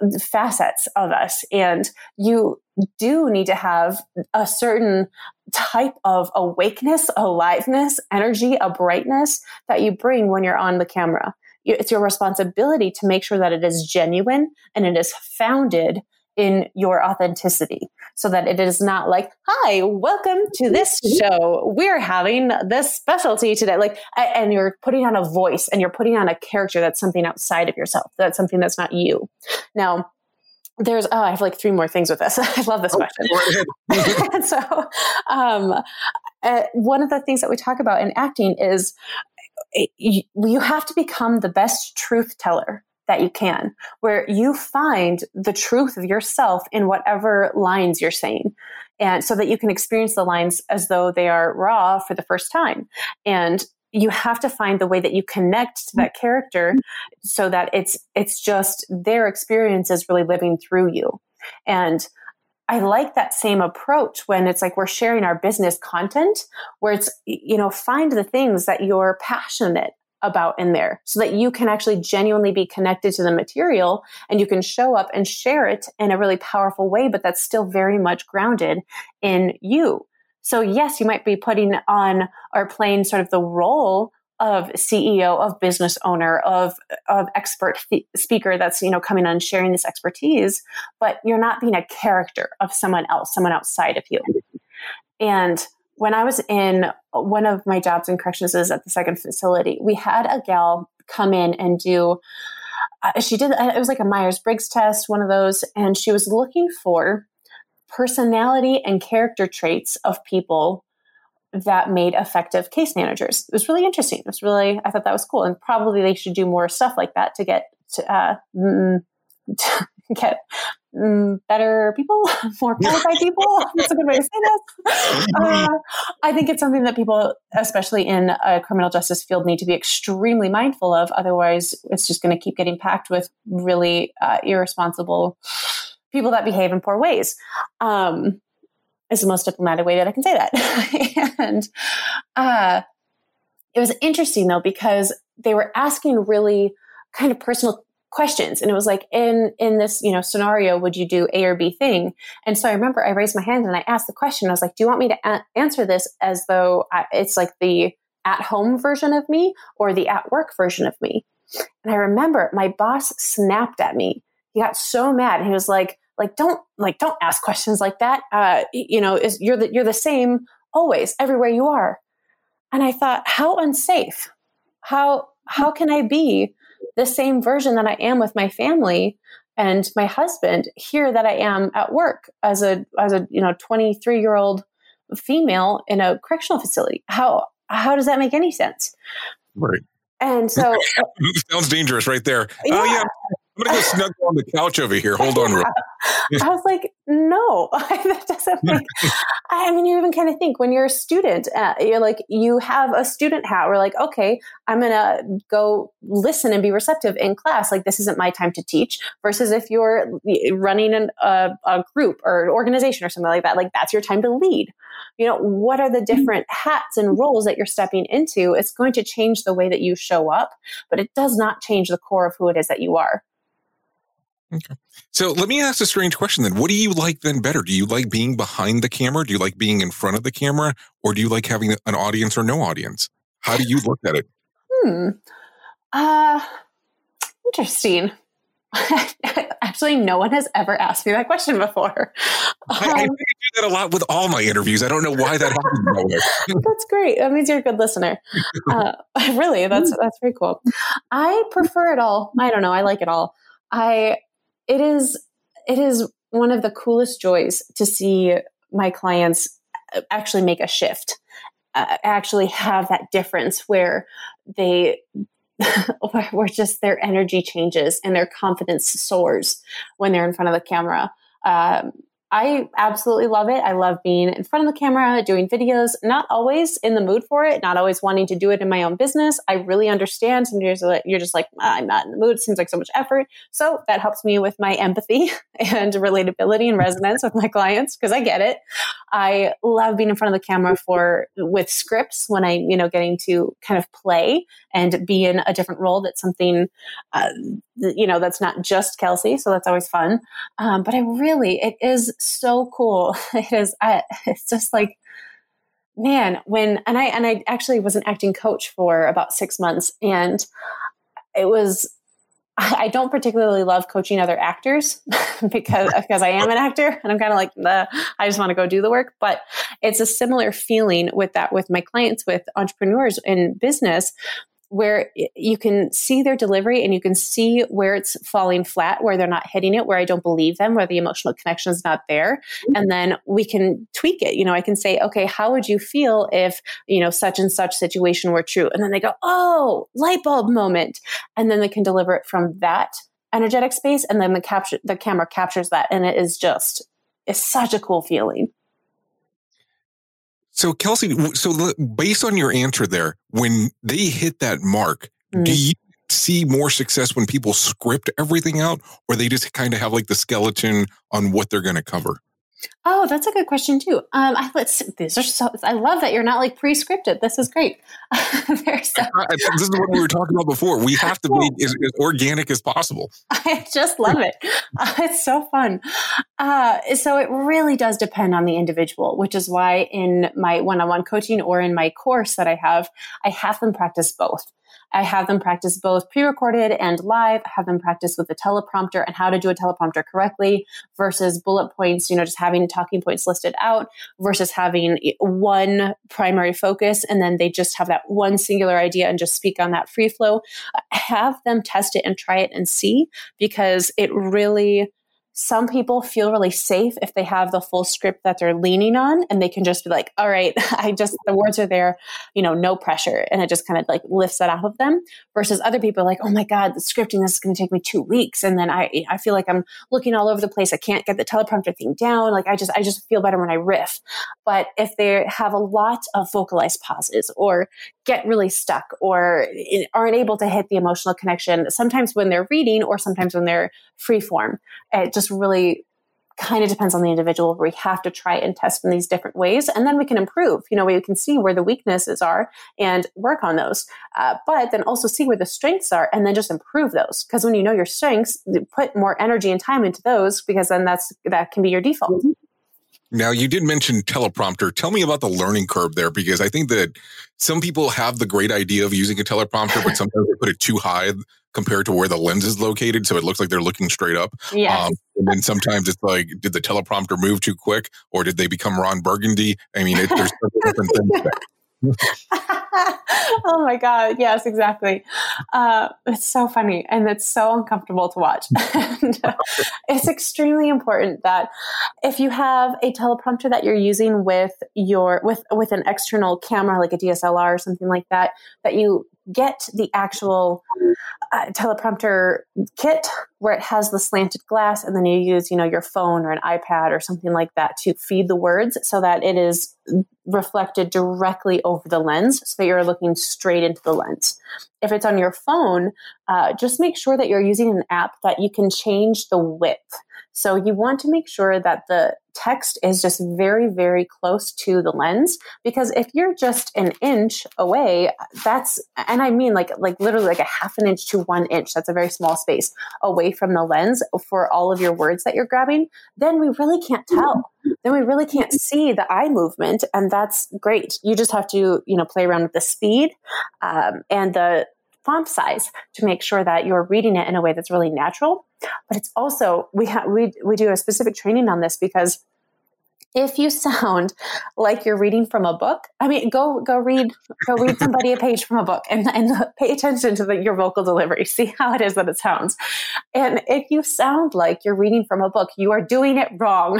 facets of us, and you do need to have a certain type of awakeness, aliveness, energy, a brightness that you bring when you're on the camera. It's your responsibility to make sure that it is genuine and it is founded in your authenticity, so that it is not like, hi, welcome to this show. We're having this specialty today. Like, and you're putting on a voice and you're putting on a character that's something outside of yourself. That's something that's not you. Now, there's, oh, I have like three more things with this. I love this oh, question. so, um, uh, one of the things that we talk about in acting is you, you have to become the best truth teller that you can, where you find the truth of yourself in whatever lines you're saying. And so that you can experience the lines as though they are raw for the first time. And you have to find the way that you connect to that character so that it's, it's just their experience is really living through you. And I like that same approach when it's like we're sharing our business content, where it's, you know, find the things that you're passionate about in there so that you can actually genuinely be connected to the material and you can show up and share it in a really powerful way, but that's still very much grounded in you. So yes, you might be putting on or playing sort of the role of C E O, of business owner, of, of expert th- speaker that's, you know, coming on and sharing this expertise, but you're not being a character of someone else, someone outside of you. And when I was in one of my jobs in corrections is at the second facility, we had a gal come in and do, uh, she did, it was like a Myers-Briggs test, one of those, and she was looking for personality and character traits of people that made effective case managers. It was really interesting. It was really, I thought that was cool. And probably they should do more stuff like that to get to, uh, mm, to get mm, better people, more qualified people. That's a good way to say this. Uh, I think it's something that people, especially in a criminal justice field, need to be extremely mindful of. Otherwise, it's just going to keep getting packed with really uh, irresponsible people that behave in poor ways. Um, is the most diplomatic way that I can say that. and uh, it was interesting though, because they were asking really kind of personal questions. And it was like, in, in this, you know, scenario, would you do A or B thing? And so I remember I raised my hand and I asked the question. I was like, do you want me to a- answer this as though I, it's like the at-home version of me or the at-work version of me? And I remember my boss snapped at me. He got so mad. And he was like, like, don't, like, don't ask questions like that. Uh, you know, is you're the, you're the same always, everywhere you are. And I thought, how unsafe, how, how can I be the same version that I am with my family and my husband here that I am at work as a, as a, you know, twenty-three year old female in a correctional facility? How, how does that make any sense? Right. And so sounds dangerous right there. Yeah. Oh yeah. I'm going to go snuggle on the couch over here. Hold on. Yeah. I was like, no, that doesn't make, I mean, you even kind of think when you're a student, uh, you're like, you have a student hat. We're like, okay, I'm going to go listen and be receptive in class. Like, this isn't my time to teach, versus if you're running an, a, a group or an organization or something like that, like that's your time to lead. You know, what are the different hats and roles that you're stepping into? It's going to change the way that you show up, but it does not change the core of who it is that you are. Okay. So let me ask a strange question then. What do you like then better? Do you like being behind the camera? Do you like being in front of the camera? Or do you like having an audience or no audience? How do you look at it? Hmm. Uh, interesting. Actually, no one has ever asked me that question before. I, I think I do that a lot with all my interviews. I don't know why that happens. That's great. That means you're a good listener. Uh, really, that's that's very cool. I prefer it all. I don't know. I like it all. I it is it is one of the coolest joys to see my clients actually make a shift, uh, actually have that difference where they. where just their energy changes and their confidence soars when they're in front of the camera. Um, I absolutely love it. I love being in front of the camera, doing videos, not always in the mood for it, not always wanting to do it in my own business. I really understand. Sometimes you're just like, I'm not in the mood. It seems like so much effort. So that helps me with my empathy and relatability and resonance with my clients, because I get it. I love being in front of the camera for with scripts when I'm, you know, getting to kind of play and be in a different role. That's something, uh, you know, that's not just Kelsey. So that's always fun. Um, but I really, it is so cool. It is, I, it's just like, man, when, and I, and I actually was an acting coach for about six months and it was, I don't particularly love coaching other actors because, because I am an actor and I'm kind of like, the, I just want to go do the work. But it's a similar feeling with that, with my clients, with entrepreneurs in business, where you can see their delivery and you can see where it's falling flat, where they're not hitting it, where I don't believe them, where the emotional connection is not there. And then we can tweak it. You know, I can say, okay, how would you feel if, you know, such and such situation were true? And then they go, oh, light bulb moment. And then they can deliver it from that energetic space. And then the capture, the camera captures that. And it is just, it's such a cool feeling. So Kelsey, so based on your answer there, when they hit that mark, mm. do you see more success when people script everything out, or they just kind of have like the skeleton on what they're going to cover? Oh, that's a good question too. Um, I, let's, these are so, I love that you're not like pre-scripted. This is great. so, this is what we were talking about before. We have to be as, as organic as possible. I just love it. Uh, it's so fun. Uh, so it really does depend on the individual, which is why in my one-on-one coaching or in my course that I have, I have them practice both. I have them practice both pre-recorded and live. I have them practice with the teleprompter and how to do a teleprompter correctly versus bullet points, you know, just having talking points listed out versus having one primary focus. And then they just have that one singular idea and just speak on that free flow. Have them test it and try it and see, because it really, some people feel really safe if they have the full script that they're leaning on and they can just be like, all right, I just, the words are there, you know, no pressure. And it just kind of like lifts that off of them versus other people are like, oh my God, the scripting, this is going to take me two weeks. And then I, I feel like I'm looking all over the place. I can't get the teleprompter thing down. Like I just, I just feel better when I riff. But if they have a lot of vocalized pauses or get really stuck or aren't able to hit the emotional connection, sometimes when they're reading or sometimes when they're free form, it just really kind of depends on the individual. We have to try and test in these different ways, and then we can improve. You know, we can see where the weaknesses are and work on those, uh, but then also see where the strengths are and then just improve those. Because when you know your strengths, you put more energy and time into those, because then that's that can be your default. Now, you did mention teleprompter. Tell me about the learning curve there, because I think that some people have the great idea of using a teleprompter, but sometimes they put it too high compared to where the lens is located, so it looks like they're looking straight up. Yes. Um, and then sometimes it's like, did the teleprompter move too quick, or did they become Ron Burgundy? I mean, it, there's different things there. Oh my God. Yes, exactly. Uh, it's so funny and it's so uncomfortable to watch. And, uh, it's extremely important that if you have a teleprompter that you're using with your, with, with an external camera, like a D S L R or something like that, that you get the actual uh, teleprompter kit where it has the slanted glass, and then you use, you know, your phone or an iPad or something like that to feed the words so that it is reflected directly over the lens, so that you're looking straight into the lens. If it's on your phone, uh, just make sure that you're using an app that you can change the width. So you want to make sure that the text is just very, very close to the lens, because if you're just an inch away, that's, and I mean like, like literally like a half an inch to one inch, that's a very small space away from the lens for all of your words that you're grabbing, then we really can't tell. Then we really can't see the eye movement. And that's great. You just have to, you know, play around with the speed um, and the font size to make sure that you're reading it in a way that's really natural. But it's also, we have, we, we do a specific training on this, because if you sound like you're reading from a book, I mean, go, go read, go read somebody a page from a book and, and pay attention to the, your vocal delivery. See how it is that it sounds. And if you sound like you're reading from a book, you are doing it wrong.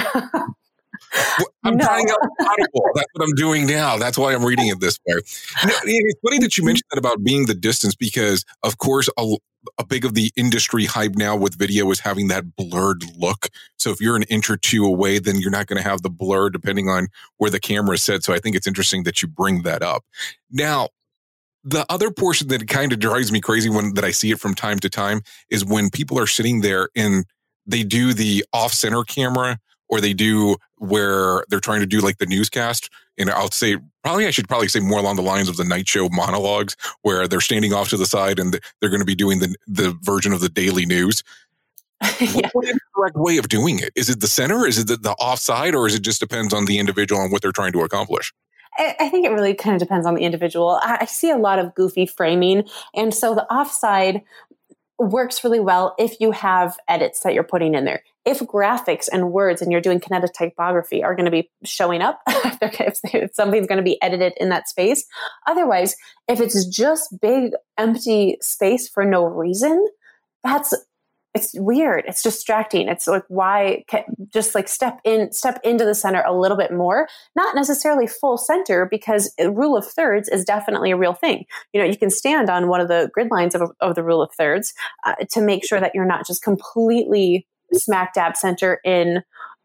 Well, I'm No. trying out Audible. That's what I'm doing now. That's why I'm reading it this way. You know, it's funny that you mentioned that about being the distance, because, of course, a, a big of the industry hype now with video is having that blurred look. So if you're an inch or two away, then you're not going to have the blur depending on where the camera is set. So I think it's interesting that you bring that up. Now, the other portion that kind of drives me crazy when that I see it from time to time is when people are sitting there and they do the off-center camera, or they do where they're trying to do like the newscast. And I'll say, probably I should probably say more along the lines of the night show monologues, where they're standing off to the side and they're going to be doing the, the version of the daily news. Yeah. What is the correct way of doing it? Is it the center? Is it the, the offside? Or is it just depends on the individual and what they're trying to accomplish? I think it really kind of depends on the individual. I see a lot of goofy framing. And so the offside works really well if you have edits that you're putting in there. If graphics and words and you're doing kinetic typography are going to be showing up, if, if something's going to be edited in that space. Otherwise, if it's just big, empty space for no reason, that's, it's weird. It's distracting. It's like, why just like step in, step into the center a little bit more, not necessarily full center, because rule of thirds is definitely a real thing. You know, you can stand on one of the grid lines of, of the rule of thirds uh, to make sure that you're not just completely smack dab center in,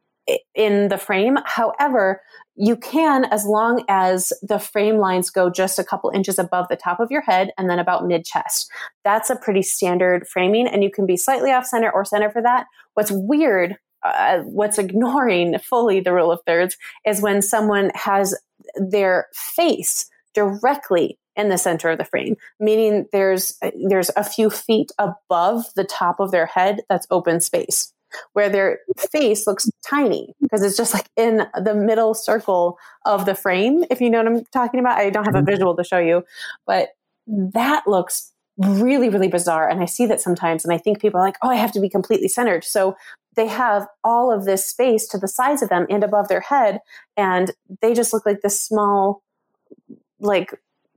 in the frame. However, you can, as long as the frame lines go just a couple inches above the top of your head and then about mid chest. That's a pretty standard framing, and you can be slightly off center or center for that. What's weird, uh, what's ignoring fully the rule of thirds, is when someone has their face directly in the center of the frame, meaning there's there's a few feet above the top of their head that's open space, where their face looks tiny because it's just like in the middle circle of the frame, if you know what I'm talking about. I don't have a visual to show you, but that looks really, really bizarre. And I see that sometimes, and I think people are like, oh, I have to be completely centered. So they have all of this space to the sides of them and above their head, and they just look like this small, like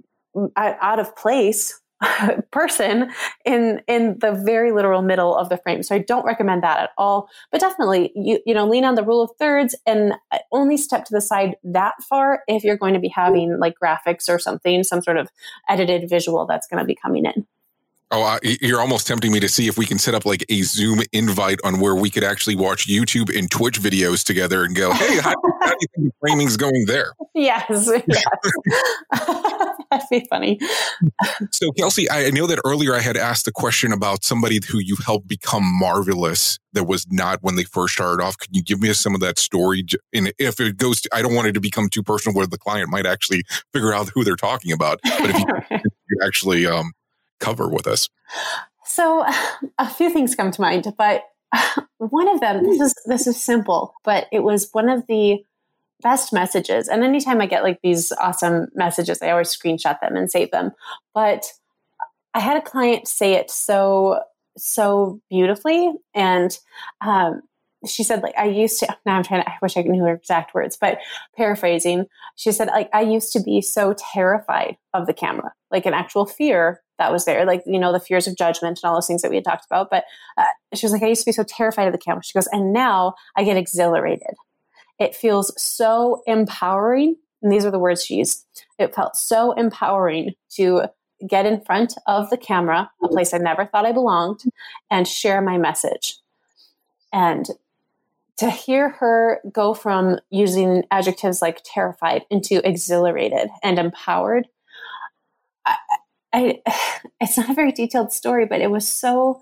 out of place person in in the very literal middle of the frame. So I don't recommend that at all. But definitely, you you know, lean on the rule of thirds and only step to the side that far if you're going to be having like graphics or something, some sort of edited visual that's going to be coming in. Oh, uh, you're almost tempting me to see if we can set up like a Zoom invite on where we could actually watch YouTube and Twitch videos together and go, hey, how, how do you think the framing's going there? Yes, yes. That'd be funny. So, Kelsey, I know that earlier I had asked a question about somebody who you helped become marvelous that was not when they first started off. Can you give me some of that story? And if it goes to, I don't want it to become too personal where the client might actually figure out who they're talking about. But if you, if you actually um, cover with us. So a few things come to mind, but one of them, this is, this is simple, but it was one of the best messages. And anytime I get like these awesome messages, I always screenshot them and save them. But I had a client say it so, so beautifully. And um, she said, like, I used to, now I'm trying to, I wish I knew her exact words, but paraphrasing, she said, like, I used to be so terrified of the camera, like an actual fear that was there, like, you know, the fears of judgment and all those things that we had talked about. But uh, she was like, I used to be so terrified of the camera. She goes, and now I get exhilarated. It feels so empowering. And these are the words she used. It felt so empowering to get in front of the camera, a place I never thought I belonged, and share my message. And to hear her go from using adjectives like terrified into exhilarated and empowered, I, I, it's not a very detailed story, but it was so,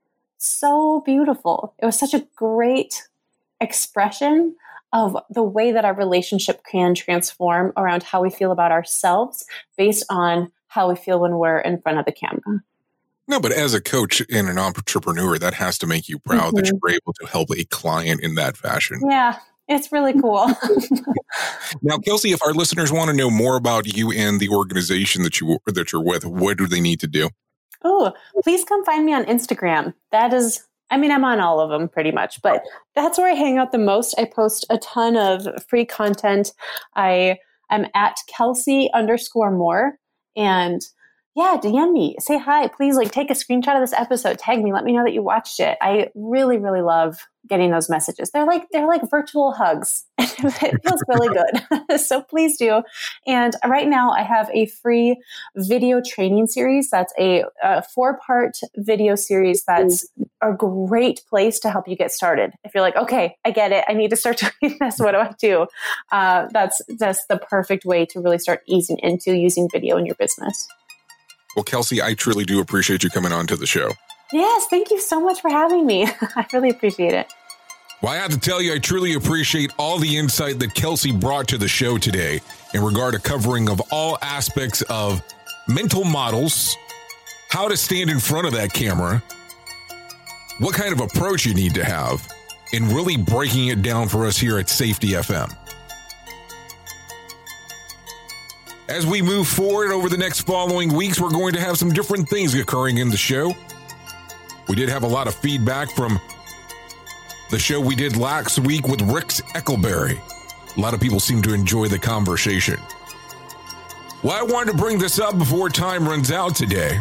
so beautiful. It was such a great expression of the way that our relationship can transform around how we feel about ourselves based on how we feel when we're in front of the camera. No, but as a coach and an entrepreneur, that has to make you proud mm-hmm. that you're able to help a client in that fashion. Yeah, it's really cool. Now, Kelsey, if our listeners want to know more about you and the organization that you that you're with, what do they need to do? Oh, please come find me on Instagram. That is, I mean, I'm on all of them pretty much, but that's where I hang out the most. I post a ton of free content. I am at Kelsey underscore Moore, and yeah, D M me, say hi, please, like take a screenshot of this episode, tag me, let me know that you watched it. I really, really love getting those messages. They're like, they're like virtual hugs. It feels really good. So please do. And right now I have a free video training series. That's a, a four part video series. That's a great place to help you get started. If you're like, okay, I get it, I need to start doing this. What do I do? Uh, that's, that's the perfect way to really start easing into using video in your business. Well, Kelsey, I truly do appreciate you coming on to the show. Yes, thank you so much for having me. I really appreciate it. Well, I have to tell you, I truly appreciate all the insight that Kelsey brought to the show today in regard to covering of all aspects of mental models, how to stand in front of that camera, what kind of approach you need to have, and really breaking it down for us here at Safety F M. As we move forward over the next following weeks, we're going to have some different things occurring in the show. We did have a lot of feedback from the show we did last week with Rick Eckelberry. A lot of people seem to enjoy the conversation. Well, I wanted to bring this up before time runs out today.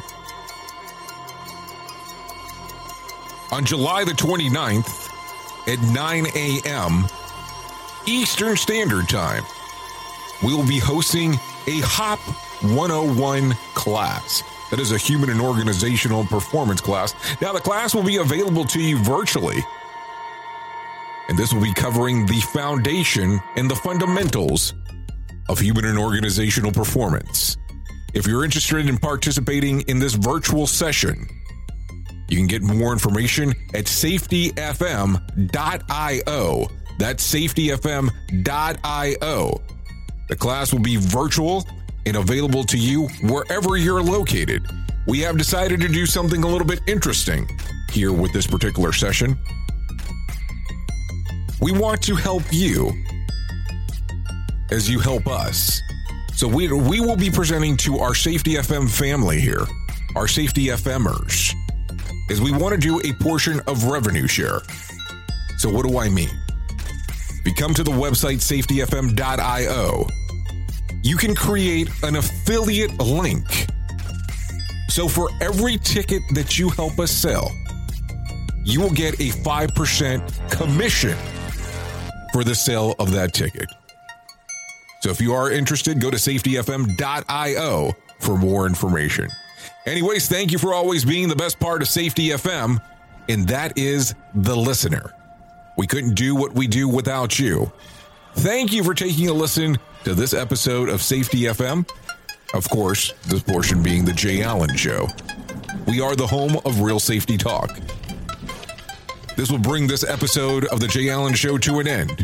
On July the twenty-ninth at nine a.m. Eastern Standard Time, we will be hosting a HOP one oh one class. That is a human and organizational performance class. Now, the class will be available to you virtually. And this will be covering the foundation and the fundamentals of human and organizational performance. If you're interested in participating in this virtual session, you can get more information at safety f m dot i o. That's safety f m dot i o. The class will be virtual and available to you wherever you're located. We have decided to do something a little bit interesting here with this particular session. We want to help you as you help us. So we, we will be presenting to our Safety F M family here, our Safety FMers, as we want to do a portion of revenue share. So what do I mean? If you come to the website safety f m dot i o, you can create an affiliate link. So for every ticket that you help us sell, you will get a five percent commission for the sale of that ticket. So if you are interested, go to safety f m dot i o for more information. Anyways, thank you for always being the best part of Safety F M, and that is the listener. We couldn't do what we do without you. Thank you for taking a listen to this episode of Safety F M. Of course, this portion being the Jay Allen Show. We are the home of real safety talk. This will bring this episode of the Jay Allen Show to an end.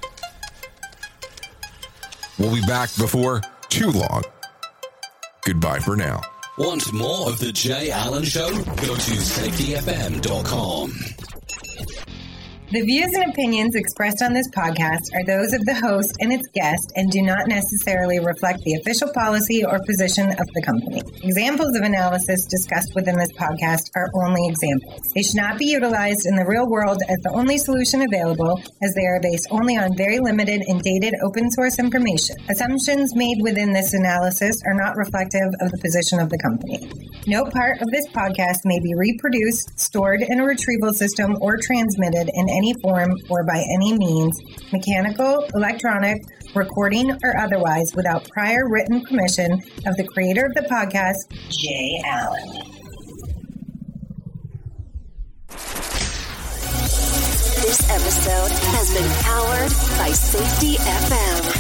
We'll be back before too long. Goodbye for now. Want more of the Jay Allen Show? Go to safety f m dot com. The views and opinions expressed on this podcast are those of the host and its guest and do not necessarily reflect the official policy or position of the company. Examples of analysis discussed within this podcast are only examples. They should not be utilized in the real world as the only solution available, as they are based only on very limited and dated open source information. Assumptions made within this analysis are not reflective of the position of the company. No part of this podcast may be reproduced, stored in a retrieval system, or transmitted in any any form or by any means, mechanical, electronic, recording, or otherwise, without prior written permission of the creator of the podcast, Jay Allen. This episode has been powered by Safety F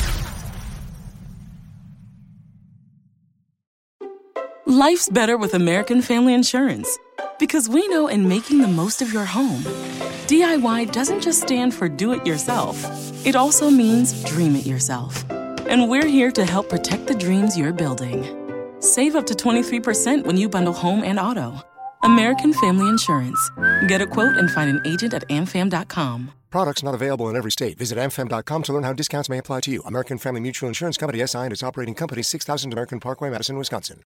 M. Life's better with American Family Insurance. Because we know in making the most of your home, D I Y doesn't just stand for do it yourself. It also means dream it yourself. And we're here to help protect the dreams you're building. Save up to twenty-three percent when you bundle home and auto. American Family Insurance. Get a quote and find an agent at a m fam dot com. Products not available in every state. Visit a m fam dot com to learn how discounts may apply to you. American Family Mutual Insurance Company, S I and its operating company, six thousand American Parkway, Madison, Wisconsin.